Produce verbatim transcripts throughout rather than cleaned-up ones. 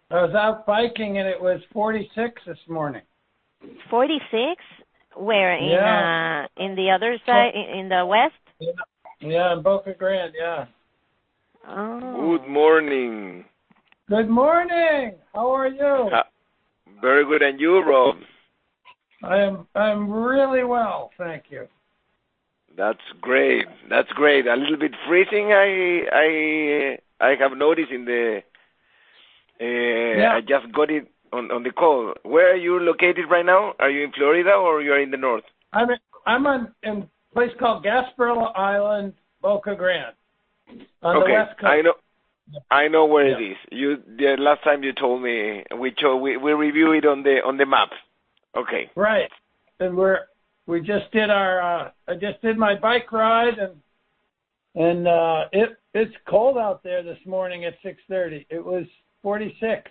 I was out biking and it was forty-six this morning. forty-six? Where in Yeah. uh in the other side in, in the west? Yeah, yeah, in Boca Grande, yeah. Oh. Good morning. Good morning. How are you? Uh, very good, and you, Rob? I am I'm really well, thank you. That's great. That's great. A little bit freezing. I I I have noticed in the. Uh, yeah. I just got it on on the call. Where are you located right now? Are you in Florida or you are in the north? I'm in, I'm on in a place called Gasparilla Island, Boca Grande, on okay, the west coast. I know. I know where yeah. it is. You the last time you told me we cho- we we review it on the on the map. Okay. Right, and we're we just did our uh, I just did my bike ride and and uh, it it's cold out there this morning at six thirty. It was forty-six.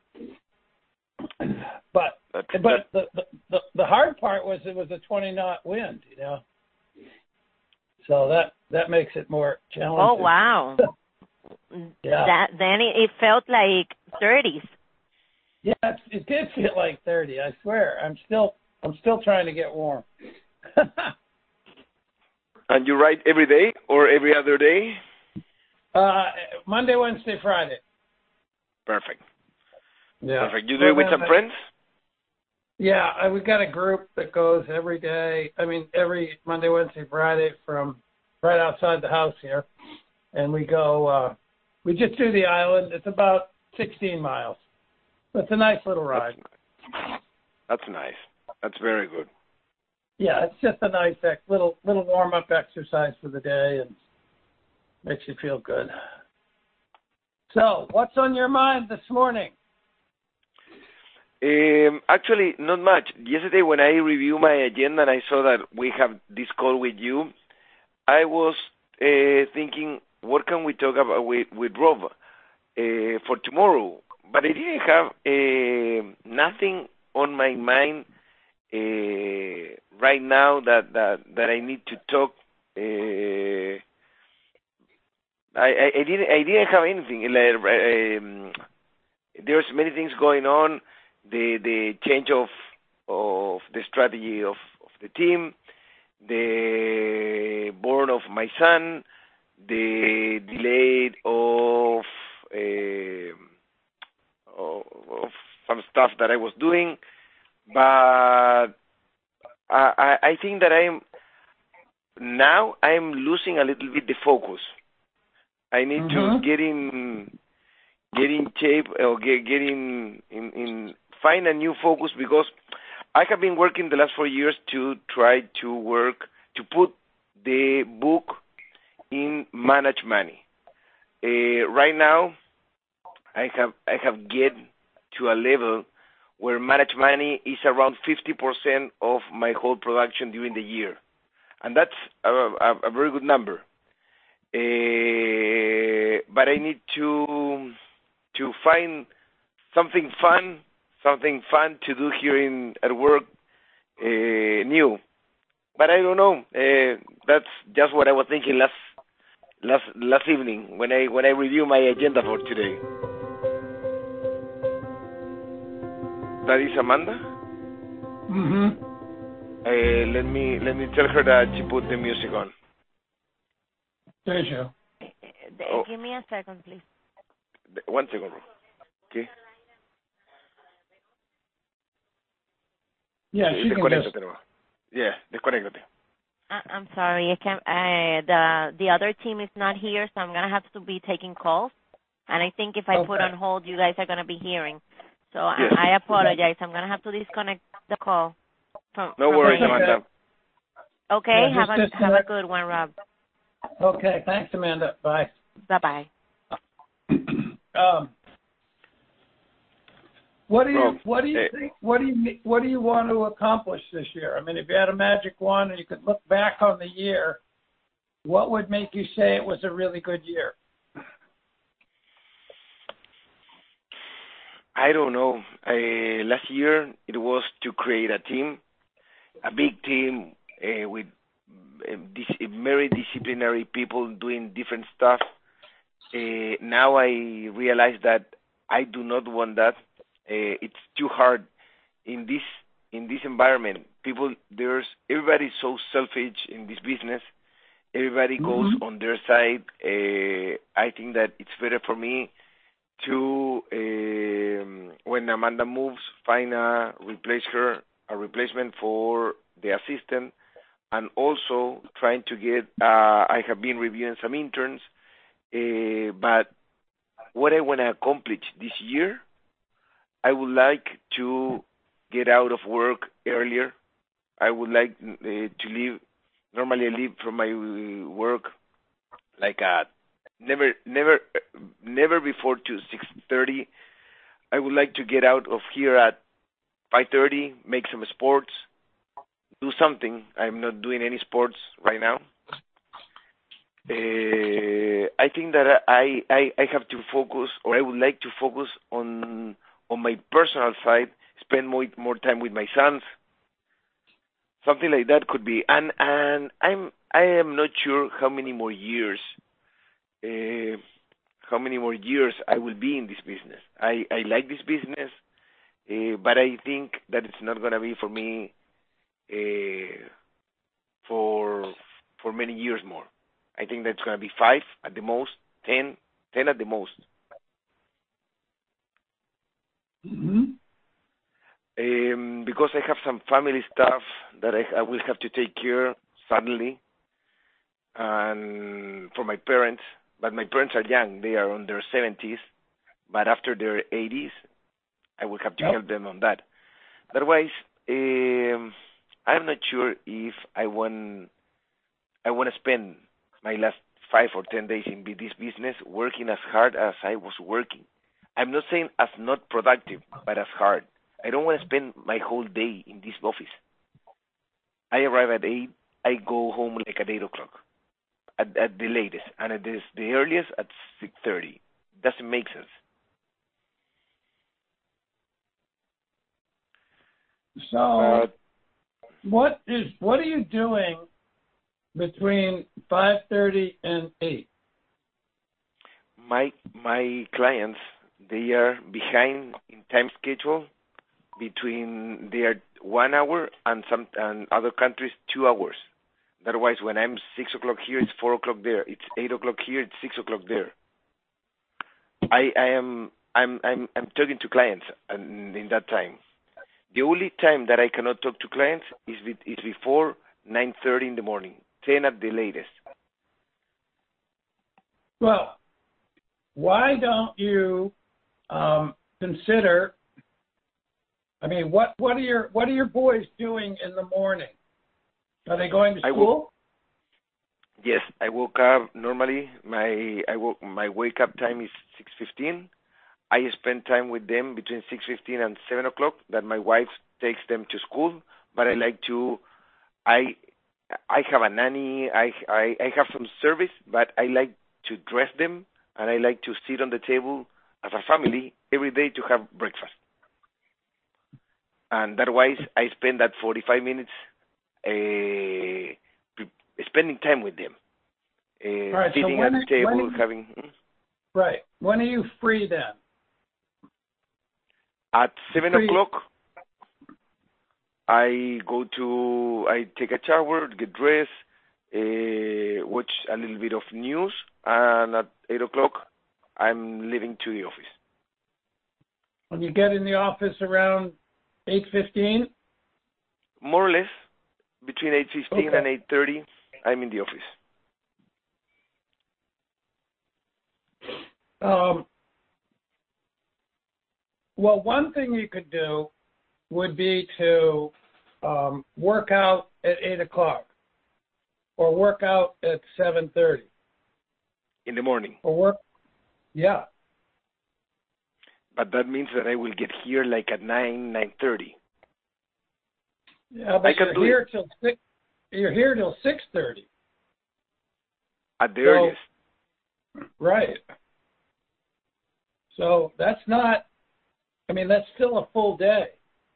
But That's, but the, the the the hard part was it was a twenty knot wind, you know. So that that makes it more challenging. Oh wow. yeah. That then it, it felt like thirties. Yeah, it, it did feel like thirty. I swear. I'm still I'm still trying to get warm. And you ride every day or every other day? uh, Monday, Wednesday, Friday. Perfect. Yeah. Perfect. You do it with some friends? Yeah, I, we got a group that goes every day. I mean, every Monday, Wednesday, Friday from right outside the house here, and we go. Uh, we just do the island. It's about sixteen miles. It's a nice little ride. That's, that's nice. That's very good. Yeah, it's just a nice little little warm up exercise for the day, and makes you feel good. So, what's on your mind this morning? Um, actually, not much. Yesterday, when I reviewed my agenda and I saw that we have this call with you, I was uh, thinking, what can we talk about with, with Rob uh, for tomorrow? But I didn't have uh, nothing on my mind uh, right now that, that, that I need to talk. Uh, I, I, I didn't I didn't have anything. Like, um, there's many things going on. The the change of of the strategy of, of the team, the born of my son, the delay of, uh, of of some stuff that I was doing, but I I think that I'm now I'm losing a little bit the focus. I need mm-hmm. to get in get in shape or get, get in, in in find a new focus, because I have been working the last four years to try to work to put the book in Manage Money. Uh, right now, I have I have get to a level where Manage Money is around fifty percent of my whole production during the year, and that's a, a, a very good number. Uh, but I need to to find something fun, something fun to do here in at work, uh, new. But I don't know. Uh, that's just what I was thinking last last last evening when I when I review my agenda for today. That is Amanda. Mhm. Uh, let me let me tell her that she put the music on. There's you. Oh. Give me a second, please. One second, bro. Okay. Yeah, she can just... Yeah, desconéctate. I'm sorry, I can't. Uh, the the other team is not here, so I'm gonna have to be taking calls. And I think if I okay. put on hold, you guys are gonna be hearing. So yes. I, I apologize. I'm gonna have to disconnect the call. From, no from worries, my... Amanda. Okay, yeah, have a disconnect. have a good one, Rob. Okay, thanks, Amanda. Bye. Bye bye. um, what do you Rob, what do you hey. think? What do you what do you want to accomplish this year? I mean, if you had a magic wand and you could look back on the year, what would make you say it was a really good year? I don't know. Uh, last year it was to create a team, a big team uh, with uh, dis- very disciplinary people doing different stuff. Uh, now I realize that I do not want that. Uh, it's too hard in this in this environment. People, there's everybody's so selfish in this business. Everybody goes Mm-hmm. on their side. Uh, I think that it's better for me to, um, when Amanda moves, find a replace her a replacement for the assistant, and also trying to get. Uh, I have been reviewing some interns, uh, but what I want to accomplish this year, I would like to get out of work earlier. I would like uh, to leave. Normally, I leave from my uh, work like at never, never, never before to six thirty. I would like to get out of here at five thirty, make some sports, do something. I'm not doing any sports right now. Uh, I think that I, I I have to focus, or I would like to focus on on my personal side, spend more more time with my sons. Something like that could be, and and I'm I am not sure how many more years, uh, how many more years I will be in this business. I I like this business, uh, but I think that it's not gonna be for me uh, for for many years more. I think that's gonna be five at the most, ten, ten at the most. Mm-hmm. Um, because I have some family stuff that I, I will have to take care suddenly, and for my parents. But my parents are young; they are on their seventies. But after their eighties, I will have to Yep. help them on that. Otherwise, um, I'm not sure if I want I want to spend my last five or ten days in this business working as hard as I was working. I'm not saying as not productive, but as hard. I don't want to spend my whole day in this office. I arrive at eight. I go home like at eight o'clock, at, at the latest, and at this, the earliest at six thirty. Doesn't make sense. So, But what is what are you doing between five thirty and eight? my my clients, they are behind in time schedule. Between they are one hour and some and other countries two hours. Otherwise, when I'm six o'clock here, it's four o'clock there. It's eight o'clock here. It's six o'clock there. I, I am I'm I'm I'm talking to clients in, in that time. The only time that I cannot talk to clients is with, is before nine thirty in the morning, ten at the latest. Well, why don't you um, consider? I mean, what, what are your what are your boys doing in the morning? Are they going to I school? wo- yes, I woke up normally. My I woke my wake up time is six fifteen. I spend time with them between six fifteen and seven o'clock. That my wife takes them to school. But I like to, I I have a nanny. I I, I have some service, but I like to dress them, and I like to sit on the table as a family every day to have breakfast. And otherwise, I spend that forty-five minutes uh, spending time with them, uh, Right, so sitting when at the are- table, when are you- having. Right. When are you free then? At seven Free. o'clock, I go to, I take a shower, get dressed, uh, watch a little bit of news, and at eight o'clock, I'm leaving to the office. When you get in the office around eight fifteen? More or less, between eight fifteen Okay. and eight thirty, I'm in the office. Um, well, one thing you could do would be to um, work out at eight o'clock, or work out at seven thirty, In the morning. or work. Yeah. But that means that I will get here like at nine, nine thirty. Yeah, but I can you're do here it. till six. You're here till six thirty. At the So- earliest. Right. So that's not. I mean, that's still a full day.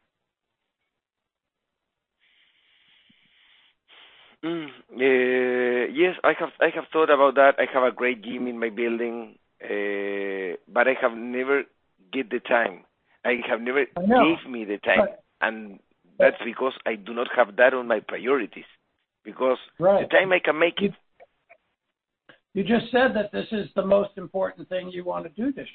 Mm, uh, yes, I have I have thought about that. I have a great gym in my building, uh, but I have never get the time. I have never gave me the time, but, and that's because I do not have that on my priorities. Because right. the time I can make it. You just said that this is the most important thing you want to do this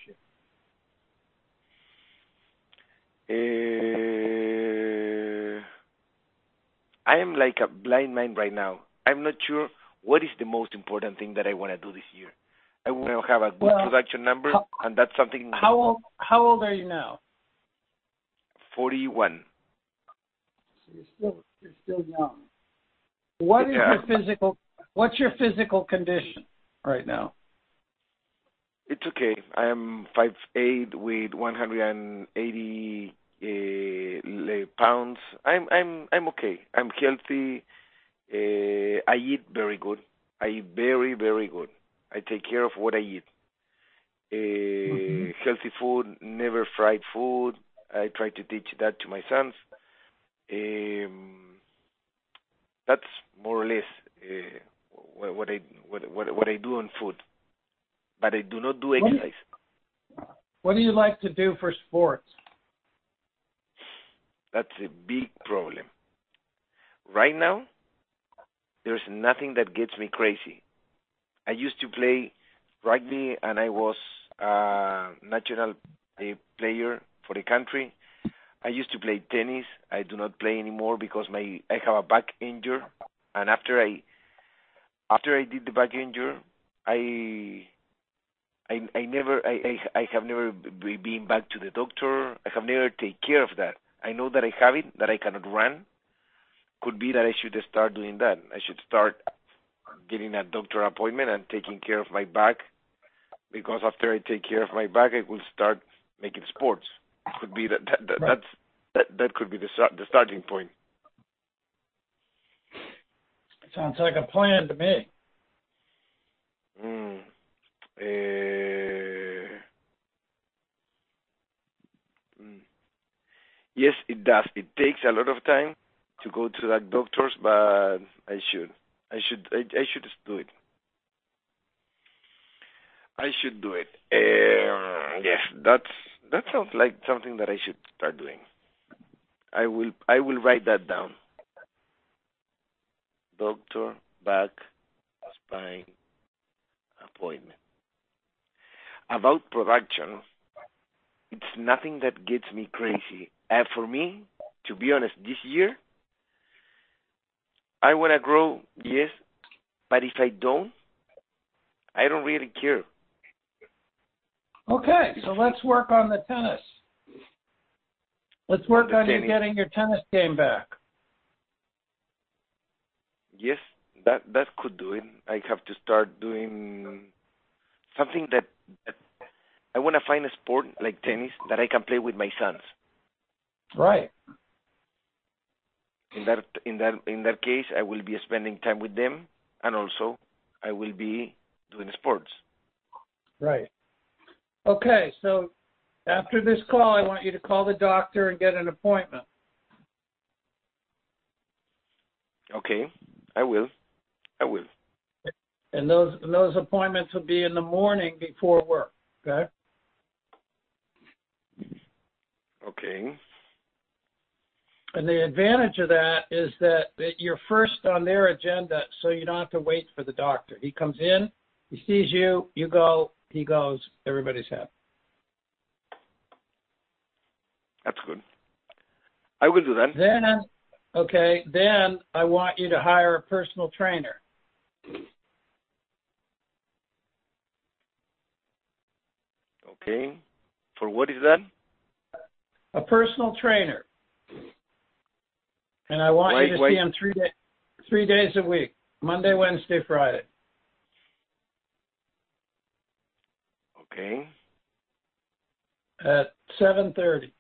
year. Uh, I am like a blind man right now. I'm not sure what is the most important thing that I want to do this year. I want to have a good well, production number, how, and that's something. How old? How old are you now? Forty-one. So you're still you're still young. What is yeah. your physical? What's your physical condition right now? It's okay. I am five eight with one hundred eighty uh, pounds. I'm I'm I'm okay. I'm healthy. Uh, I eat very good. I eat very very good. I take care of what I eat. Uh, mm-hmm. Healthy food, never fried food. I try to teach that to my sons. Um, that's more or less uh, what, what I what, what what I do on food. But I do not do exercise. What do you, what do you like to do for sports? That's a big problem. Right now, there's nothing that gets me crazy. I used to play rugby, and I was a national uh, player for the country. I used to play tennis. I do not play anymore because my I have a back injury, and after I after I did the back injury, I I I never I I, I have never b- been back to the doctor. I have never taken care of that. I know that I have it, that I cannot run. Could be that I should start doing that. I should start getting a doctor appointment and taking care of my back, because after I take care of my back, I will start making sports. Could be that, that, that right. that's that that could be the start, the starting point. Sounds like a plan to me. Mm. Uh, mm. Yes, it does. It takes a lot of time to go to that doctors, but I should, I should, I, I should do it. I should do it. Um, yes, that's that sounds like something that I should start doing. I will, I will write that down. Doctor, back, spine, appointment. About production, it's nothing that gets me crazy. Uh, for me, to be honest, this year, I want to grow, yes, but if I don't, I don't really care. Okay, so let's work on the tennis. Let's work on, on you tennis. getting your tennis game back. Yes, that that could do it. I have to start doing something that, that I want to find a sport like tennis that I can play with my sons. Right. In that in that in that case, I will be spending time with them, and also I will be doing sports. Right. Okay, so after this call, I want you to call the doctor and get an appointment. Okay, I will. I will. And those and those appointments will be in the morning before work. Okay. Okay. And the advantage of that is that, that you're first on their agenda, so you don't have to wait for the doctor. He comes in, he sees you, you go, he goes, everybody's happy. That's good. I will do that. Then, okay, then I want you to hire a personal trainer. Okay. For what is that? A personal trainer. And I want why, you to why? see him three, day, three days a week, Monday, Wednesday, Friday. Okay. At seven thirty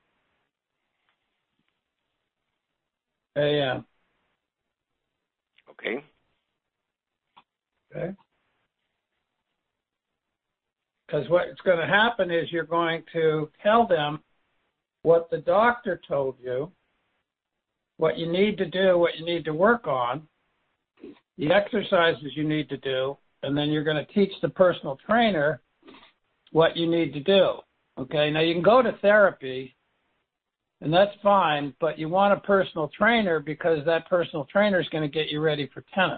a.m. Okay. Okay. Because what's going to happen is you're going to tell them what the doctor told you, what you need to do, what you need to work on, the exercises you need to do, and then you're going to teach the personal trainer what you need to do. Okay, now you can go to therapy, and that's fine, but you want a personal trainer because that personal trainer is going to get you ready for tennis.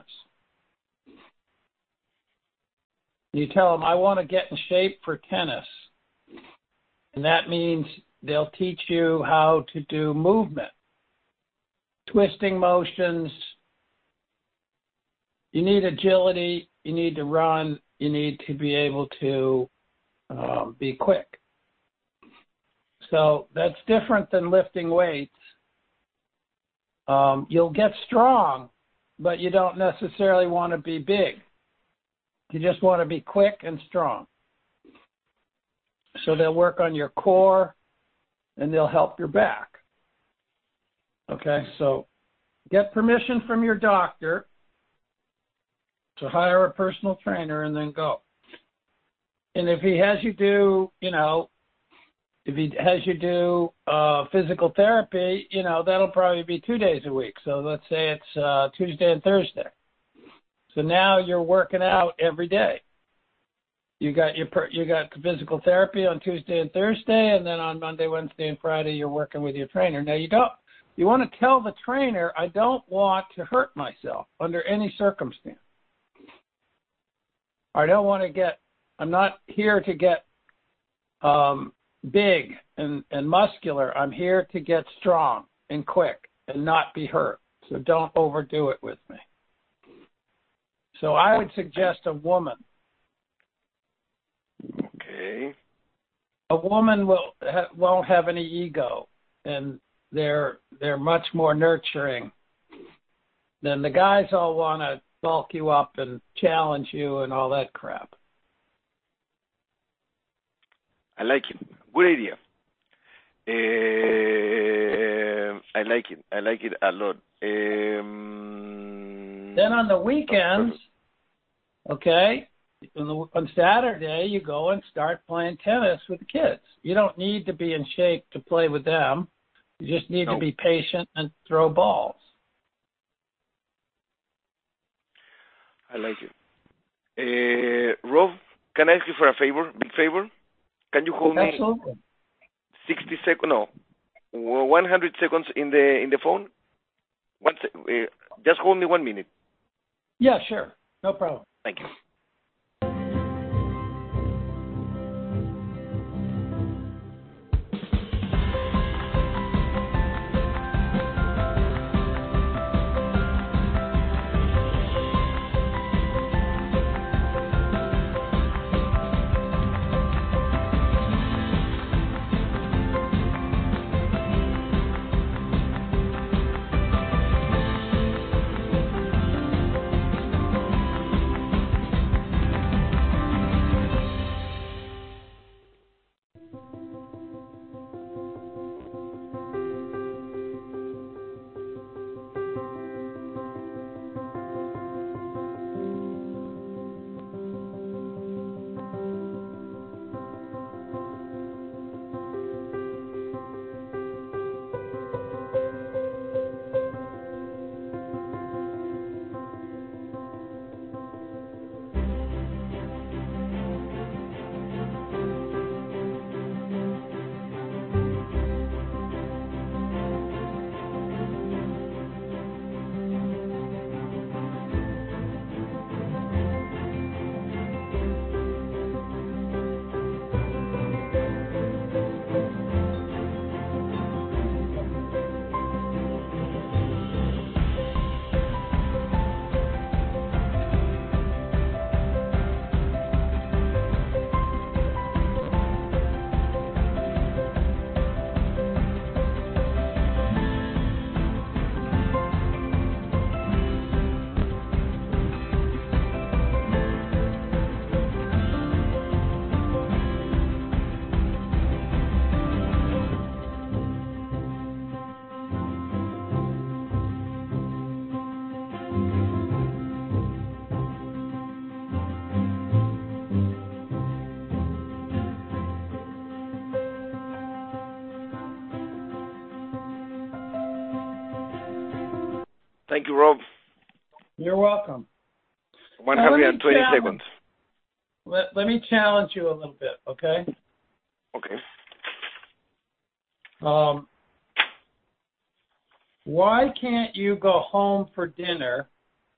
You tell them, I want to get in shape for tennis. And that means they'll teach you how to do movement, twisting motions. You need agility. You need to run. You need to be able to um, be quick. So that's different than lifting weights. Um, you'll get strong, but you don't necessarily want to be big. You just want to be quick and strong. So they'll work on your core and they'll help your back. Okay, so get permission from your doctor to hire a personal trainer and then go. And if he has you do, you know, if he has you do uh, physical therapy, you know, that'll probably be two days a week. So let's say it's uh, Tuesday and Thursday. So now you're working out every day. You got your you got physical therapy on Tuesday and Thursday, and then on Monday, Wednesday, and Friday you're working with your trainer. Now you don't you want to tell the trainer, I don't want to hurt myself under any circumstance. I don't want to get. I'm not here to get um, big and, and muscular. I'm here to get strong and quick and not be hurt. So don't overdo it with me. So I would suggest a woman. Okay. A woman will ha- won't have any ego, and they're they're much more nurturing than the guys. All want to bulk you up and challenge you and all that crap. I like it. Good idea. Uh, I like it. I like it a lot. Um, then on the weekends, okay, on, the, on Saturday, you go and start playing tennis with the kids. You don't need to be in shape to play with them. You just need no. to be patient and throw balls. I like it. Uh, Rob, can I ask you for a favor, big favor? Can you hold Absolutely. me sixty seconds? No, one hundred seconds in the in the phone. One se- uh, just hold me one minute. Yeah, sure, no problem. Thank you. Thank you, Rob. You're welcome. one hundred twenty seconds. Let, let me challenge you a little bit, okay? Okay. Um, why can't you go home for dinner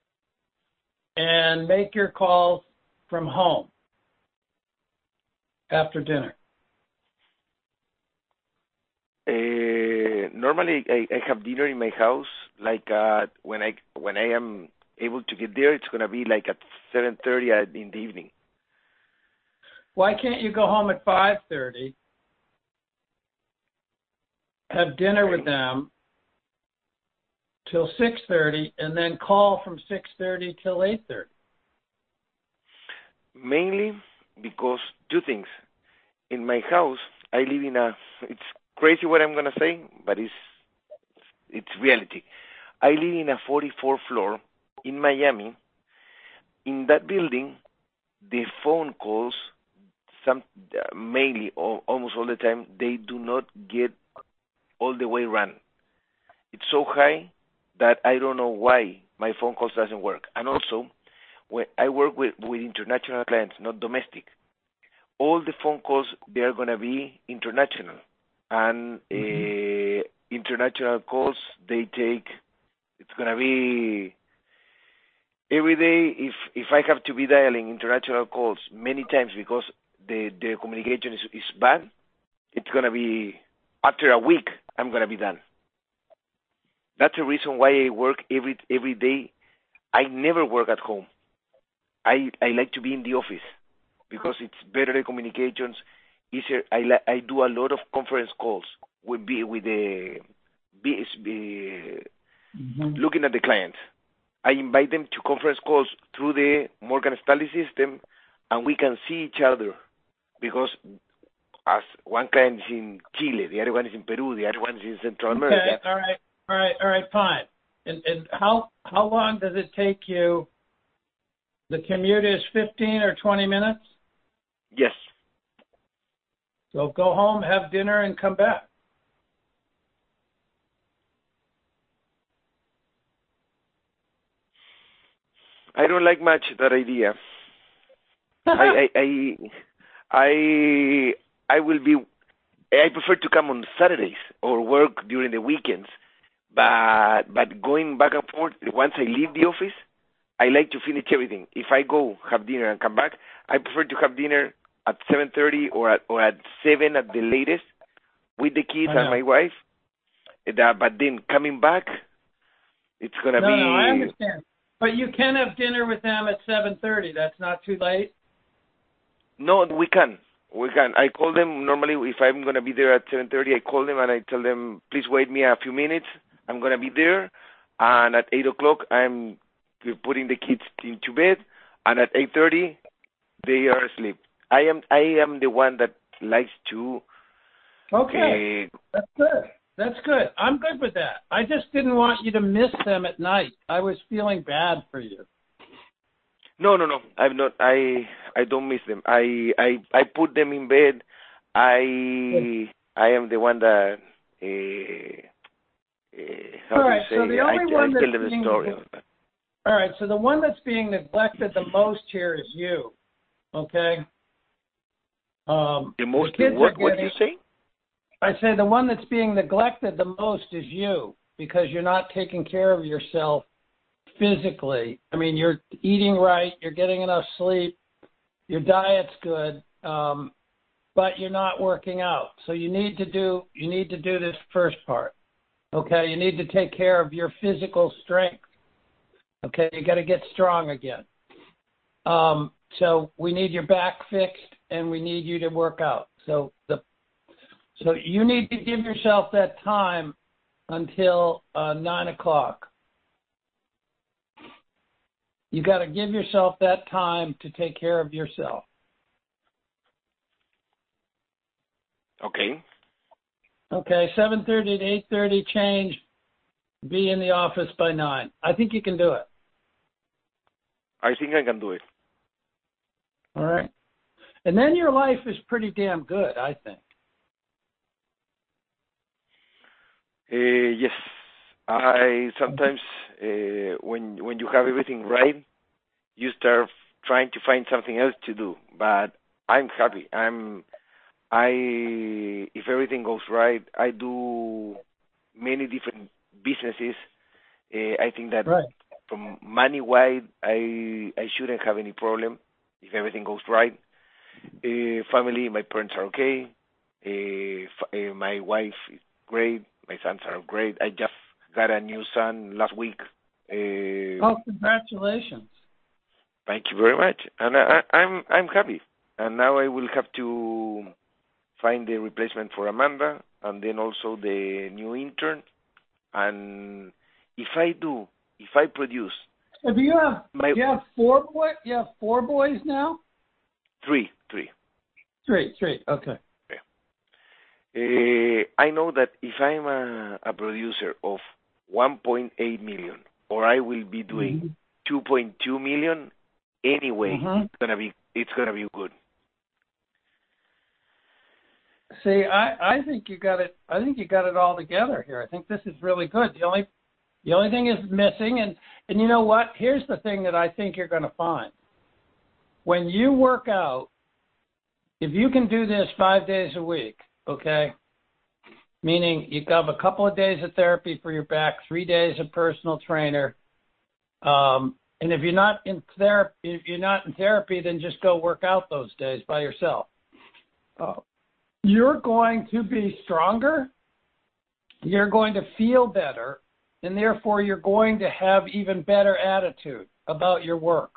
and make your calls from home after dinner? Uh, normally, I, I have dinner in my house. Like uh, when I when I am able to get there, it's gonna be like at seven thirty in the evening. Why can't you go home at five thirty, have dinner Okay. with them till six thirty, and then call from six thirty till eight thirty? Mainly because two things. In my house, I live in a. It's crazy what I'm gonna say, but it's it's reality. I live in a forty-fourth floor in Miami. In that building, the phone calls, some uh, mainly or almost all the time, they do not get all the way run. It's so high that I don't know why my phone calls doesn't work. And also, when I work with, with international clients, not domestic, all the phone calls, they are going to be international. And mm-hmm. uh, international calls, they take, it's going to be every day. If if I have to be dialing international calls many times because the, the communication is, is bad, it's going to be, after a week, I'm going to be done. That's the reason why I work every every day. I never work at home. I I like to be in the office because it's better the communications, easier. I li- I do a lot of conference calls with be with the be, be mm-hmm. looking at the clients. I invite them to conference calls through the Morgan Stanley system, and we can see each other because as one client is in Chile, the other one is in Peru, the other one is in Central okay, America. Okay, all right. All right, all right, fine. And and how how long does it take you? The commute is fifteen or twenty minutes? Yes. So go home, have dinner, and come back. I don't like much that idea. I, I I I I will be. I prefer to come on Saturdays or work during the weekends. But but going back and forth, once I leave the office, I like to finish everything. If I go have dinner and come back, I prefer to have dinner at seven thirty or at or at seven at the latest with the kids and my wife. That, but then coming back, it's gonna no, be. No, no, I understand. But you can have dinner with them at seven thirty. That's not too late. No, we can. We can. I call them normally if I'm gonna be there at seven thirty. I call them and I tell them, please wait me a few minutes. I'm going to be there, and at eight o'clock, I'm putting the kids into bed, and at eight thirty, they are asleep. I am I am the one that likes to... Okay, uh, that's good. That's good. I'm good with that. I just didn't want you to miss them at night. I was feeling bad for you. No, no, no. I'm not. I I don't miss them. I I, I put them in bed. I I am the one that... Uh, Uh, how all right, say, so the only I, one I that's tell them being, a story. All right, so the one that's being neglected the most here is you, okay? Um, the most, the kids what, getting, what do you say? I say the one that's being neglected the most is you because you're not taking care of yourself physically. I mean, you're eating right, you're getting enough sleep, your diet's good, um, but you're not working out. So you need to do you need to do this first part. Okay, you need to take care of your physical strength. Okay, you got to get strong again. Um, so we need your back fixed, and we need you to work out. So the so you need to give yourself that time until uh, nine o'clock. You got to give yourself that time to take care of yourself. Okay. Okay, seven thirty to eight thirty change. Be in the office by nine. I think you can do it. I think I can do it. All right. And then your life is pretty damn good, I think. Uh, yes. I sometimes, uh, when when you have everything right, you start trying to find something else to do. But I'm happy. I'm I, if everything goes right, I do many different businesses. Uh, I think that Right. from money-wise, I I shouldn't have any problem if everything goes right. Uh, family, my parents are okay. Uh, f- uh, my wife is great. My sons are great. I just got a new son last week. Uh, Oh, congratulations. Thank you very much, and I, I, I'm I'm happy. And now I will have to find the replacement for Amanda, and then also the new intern. And if I do, if I produce, So do you have my do you have four boy you have four boys now? three, three. Three, three. Okay. Uh, I know that if I'm a, a producer of one point eight million, or I will be doing Mm-hmm. two point two million, anyway, Mm-hmm. it's gonna be it's gonna be good. See, I, I think you got it. I think you got it all together here. I think this is really good. The only the only thing is missing, and and you know what? Here's the thing that I think you're going to find. When you work out, if you can do this five days a week, okay, meaning you have a couple of days of therapy for your back, three days of personal trainer, um, and if you're not in therapy, if you're not in therapy, then just go work out those days by yourself. Uh, you're going to be stronger. You're going to feel better, and therefore you're going to have even better attitude about your work.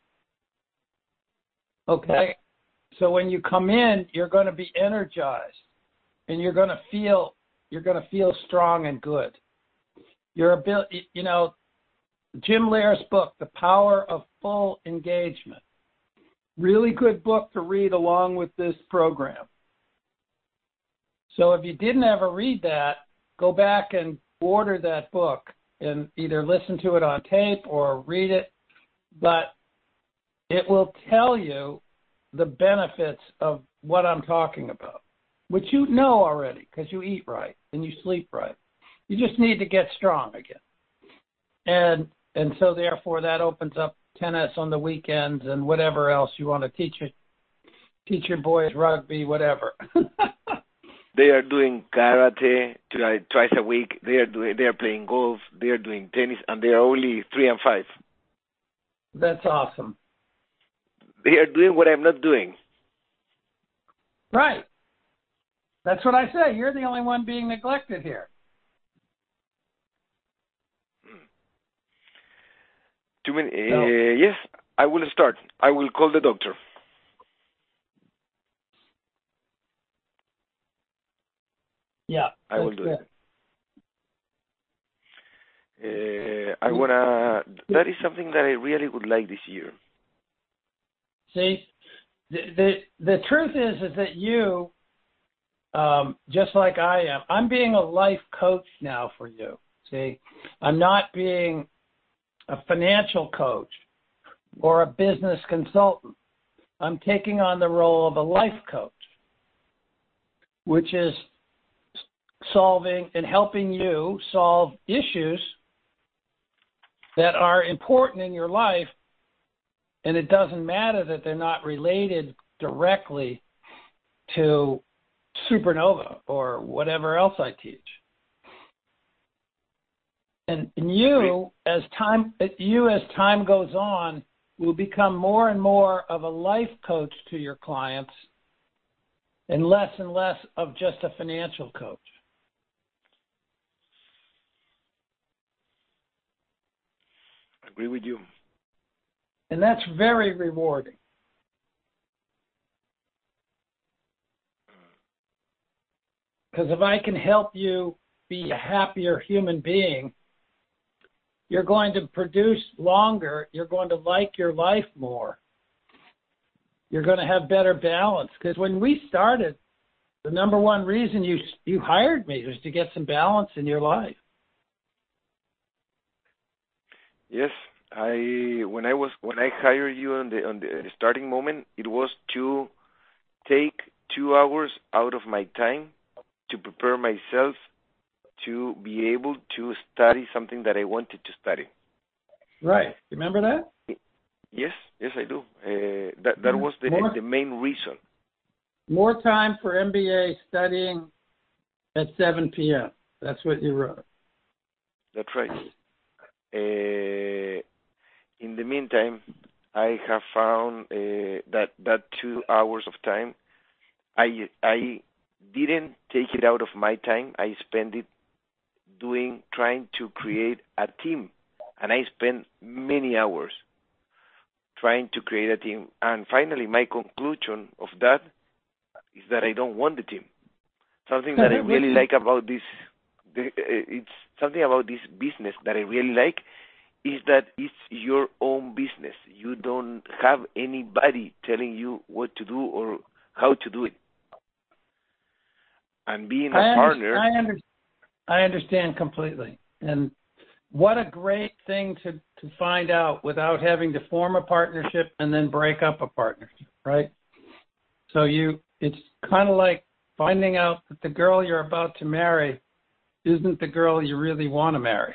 Okay? So when you come in, you're going to be energized, and you're going to feel you're going to feel strong and good. Your ability, you know, Jim Lair's book, The Power of Full Engagement. Really good book to read along with this program. So if you didn't ever read that, go back and order that book and either listen to it on tape or read it. But it will tell you the benefits of what I'm talking about, which you know already because you eat right and you sleep right. You just need to get strong again. And and so therefore that opens up tennis on the weekends and whatever else you want to teach your, teach your boys, rugby, whatever. They are doing karate twice a week. They are doing. They are playing golf. They are doing tennis, and they are only three and five. That's awesome. They are doing what I'm not doing. Right. That's what I say. You're the only one being neglected here. Too many. No. Uh, yes, I will start. I will call the doctor. Yeah, I will do it. it. Uh, I wanna. That is something that I really would like this year. See, the the, the truth is is that you, um, just like I am, I'm being a life coach now for you. See, I'm not being a financial coach or a business consultant. I'm taking on the role of a life coach, which is solving and helping you solve issues that are important in your life, and it doesn't matter that they're not related directly to Supernova or whatever else I teach. And, and you, as time you as time goes on, will become more and more of a life coach to your clients, and less and less of just a financial coach. I agree with you. And that's very rewarding. Because if I can help you be a happier human being, you're going to produce longer. You're going to like your life more. You're going to have better balance. Because when we started, the number one reason you you hired me was to get some balance in your life. Yes, I when I was when I hired you on the on the starting moment, it was to take two hours out of my time to prepare myself to be able to study something that I wanted to study. Right. Remember that? Yes, yes, I do. Uh, that that was the More? the main reason. More time for M B A studying at seven p.m. That's what you wrote. That's right. Uh, in the meantime, I have found uh, that that two hours of time, I I didn't take it out of my time. I spent it doing trying to create a team, and I spent many hours trying to create a team. And finally, my conclusion of that is that I don't want the team. Something that I really like about this, the, uh, it's something about this business that I really like is that it's your own business. You don't have anybody telling you what to do or how to do it. And being a I partner... I, under, I understand completely. And what a great thing to, to find out without having to form a partnership and then break up a partnership, right? So you, it's kind of like finding out that the girl you're about to marry isn't the girl you really want to marry.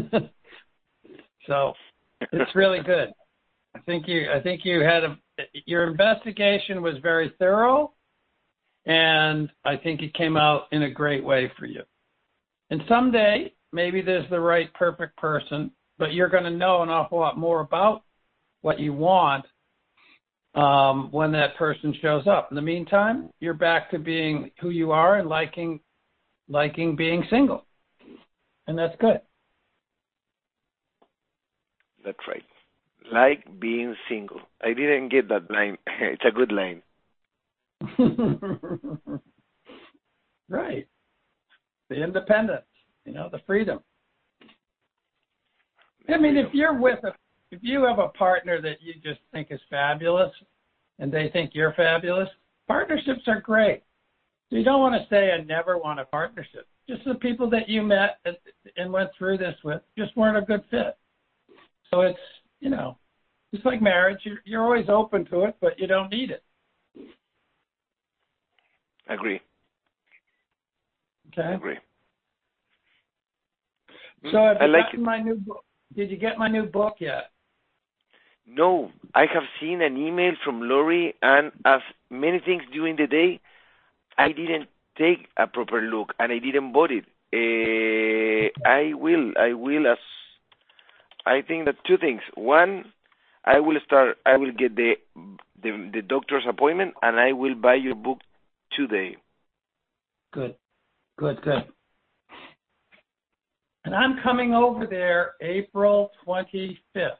So it's really good. I think you, I think you had a, your investigation was very thorough, and I think it came out in a great way for you. And someday, maybe there's the right perfect person, but you're going to know an awful lot more about what you want um, when that person shows up. In the meantime, you're back to being who you are and liking liking being single. And that's good. That's right. Like being single. I didn't get that line. It's a good line. Right. The independence, you know, the freedom. I mean, if you're with a, if you have a partner that you just think is fabulous and they think you're fabulous, partnerships are great. So you don't want to say, I never want a partnership. Just the people that you met and, and went through this with just weren't a good fit. So it's, you know, just like marriage, you're, you're always open to it, but you don't need it. Agree. Okay. Agree. So have you I like gotten it. my new book? Did you get my new book yet? No, I have seen an email from Lori, and as many things during the day, I didn't take a proper look, and I didn't bought it. Uh, I will, I will, as I think that two things. One, I will start, I will get the, the, the doctor's appointment, and I will buy your book today. Good, good, good. And I'm coming over there April twenty-fifth.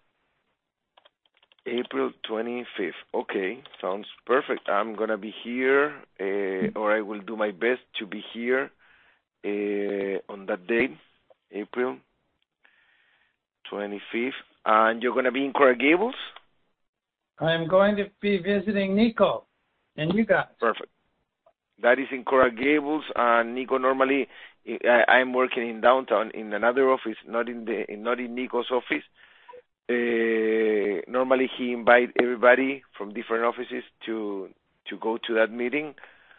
April twenty-fifth. Okay, sounds perfect. I'm going to be here, uh, or I will do my best to be here uh, on that date, April twenty-fifth. And you're going to be in Coral Gables? I'm going to be visiting Nico and you guys. Perfect. That is in Coral Gables, and Nico normally, I, I'm working in downtown in another office, not in the not in Nico's office. Uh, normally he invites everybody from different offices to to go to that meeting,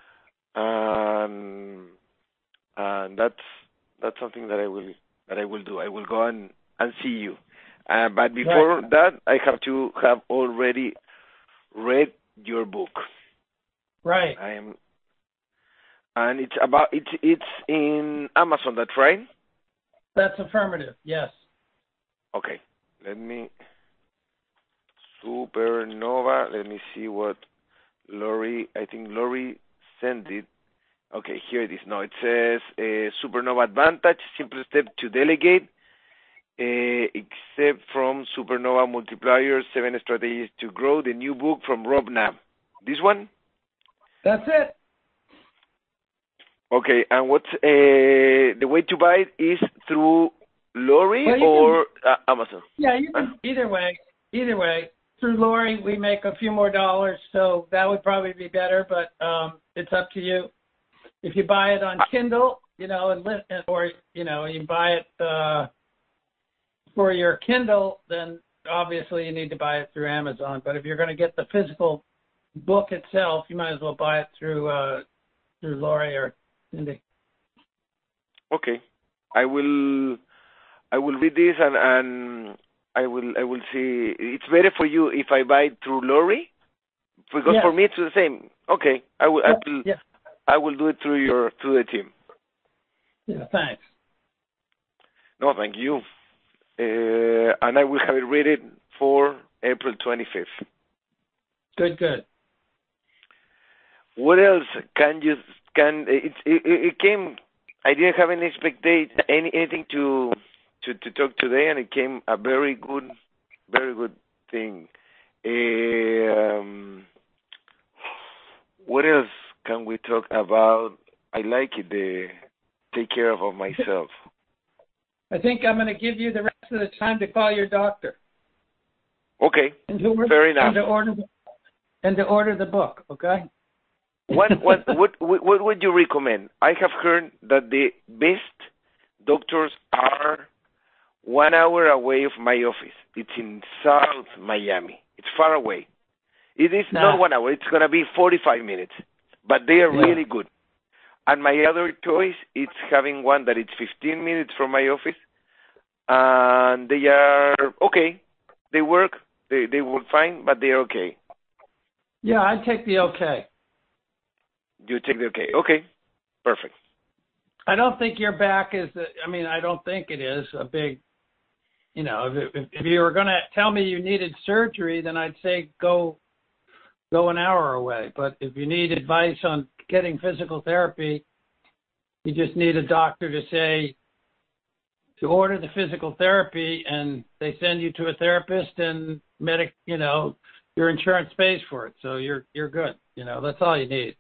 um, and that's that's something that I will that I will do. I will go and, and see you. Uh, but before right. that, I have to have already read your book. Right. I am. And it's about it's it's in Amazon, that's right? That's affirmative. Yes. Okay. Let me Supernova. Let me see what Lori. I think Lori sent it. Okay, here it is. No, it says uh, Supernova Advantage: Simple Step to Delegate. Uh, except from Supernova Multiplier: Seven Strategies to Grow. The new book from Rob Knapp. This one. That's it. Okay, and what's uh, the way to buy it is through Lori well, or can, uh, Amazon? Yeah, you can, huh? either way. Either way, through Lori, we make a few more dollars, so that would probably be better. But um, it's up to you. If you buy it on Kindle, you know, and or you know, you buy it uh, for your Kindle, then obviously you need to buy it through Amazon. But if you're going to get the physical book itself, you might as well buy it through uh, through Lori or Cindy. Okay, I will. I will read this and, and I will. I will see. It's better for you if I buy it through Lori, because yes. for me it's the same. Okay, I will. I will, Yeah. I will do it through your through the team. Yeah. Thanks. No, thank you. Uh, and I will have it ready for April twenty-fifth. Good. Good. What else can you can it it, it came? I didn't have any expectation any anything to to to talk today, and it came a very good, very good thing. Um, what else can we talk about? I like it. The take care of, of myself. I think I'm going to give you the rest of the time to call your doctor. Okay. And to order, Fair enough. And to order the, and to order the book. Okay. What what what what would you recommend? I have heard that the best doctors are one hour away from my office. It's in South Miami. It's far away. It is nah. not one hour. It's going to be forty-five minutes. But they are yeah. really good. And my other choice is having one that it's fifteen minutes from my office. And they are okay. They work. They they work fine, but they are okay. Yeah, I'd take the okay. You take the okay. Okay. Perfect. I don't think your back is, I mean, I don't think it is a big, you know, if, if you were going to tell me you needed surgery, then I'd say go go an hour away. But if you need advice on getting physical therapy, you just need a doctor to say, to order the physical therapy, and they send you to a therapist, and medic, you know, your insurance pays for it. So you're you're good. You know, that's all you need.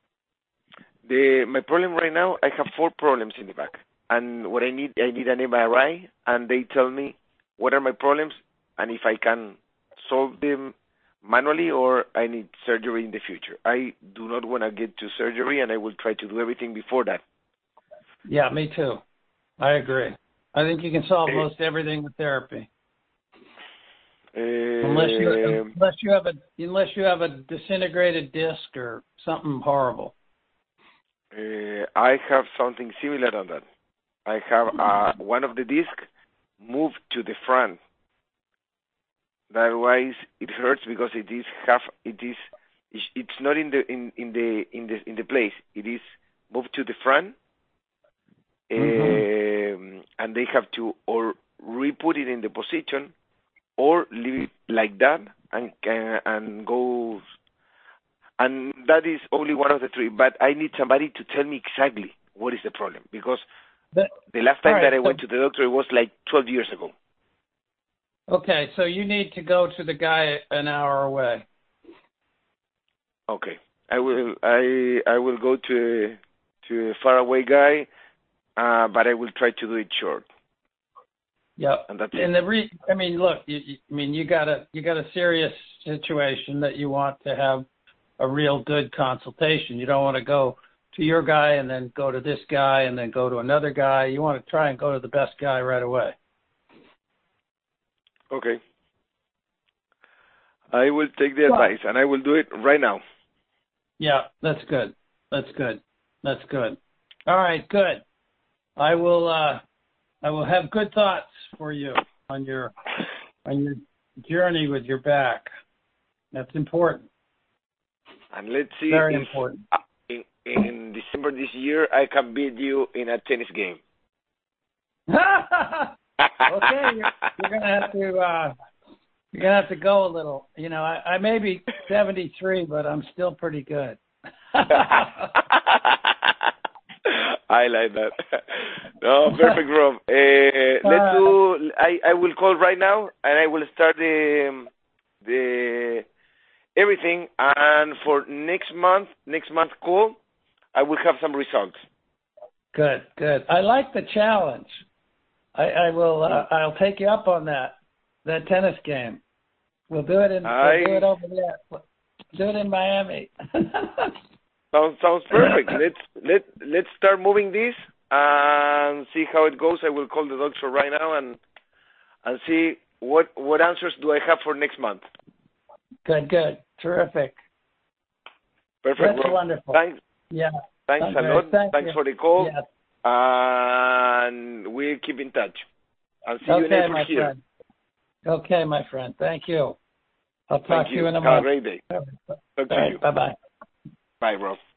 The my problem right now, I have four problems in the back, and what I need, I need an M R I, and they tell me what are my problems, and if I can solve them manually or I need surgery in the future. I do not want to get to surgery, and I will try to do everything before that. Yeah, me too. I agree. I think you can solve most everything with therapy. Uh, unless you unless you have a unless you have a disintegrated disc or something horrible. Uh, I have something similar on that. I have uh, one of the discs moved to the front. Otherwise, it hurts because it is half. It is. It's not in the in, in the in the in the place. It is moved to the front, mm-hmm. um, and they have to or re-put it in the position, or leave it like that and uh, and go. And that is only one of the three. But I need somebody to tell me exactly what is the problem, because but, the last time right, that I so, went to the doctor, it was like twelve years ago. Okay, so you need to go to the guy an hour away. Okay, I will. I I will go to to a faraway guy, uh, but I will try to do it short. Yeah, and that's and it. the re- I mean, look, you, you, I mean, you got a you got a serious situation that you want to have a real good consultation. You don't want to go to your guy and then go to this guy and then go to another guy. You want to try and go to the best guy right away. Okay. I will take the advice, and I will do it right now. Yeah, that's good. That's good. That's good. All right, good. I will. Uh, I will have good thoughts for you on your on your journey with your back. That's important. And let's see Very if important. in, in December this year I can beat you in a tennis game. Okay, you're, you're gonna have to. Uh, You're gonna have to go a little. You know, I, I may be seventy-three, but I'm still pretty good. I like that. No, perfect, Rob. Uh, let's do. I, I will call right now, and I will start the the everything. And for next month, next month call, I will have some results. Good, good. I like the challenge. I, I will. Uh, I'll take you up on that. That tennis game. We'll do it in. I, we'll do it over there. We'll do it in Miami. sounds sounds perfect. let's let let's start moving this and see how it goes. I will call the doctor right now and and see what what answers do I have for next month. Good, good, terrific. Perfect. That's Rob. wonderful. Thanks. Yeah. Thanks okay. a lot. Thank Thanks you. for the call. Yeah. And we'll keep in touch. I'll see okay, you in April my here. Friend. Okay, my friend. Thank you. I'll talk Thank to you you in a Have month. a great day. Talk to right, you. Bye-bye. Bye, Rob.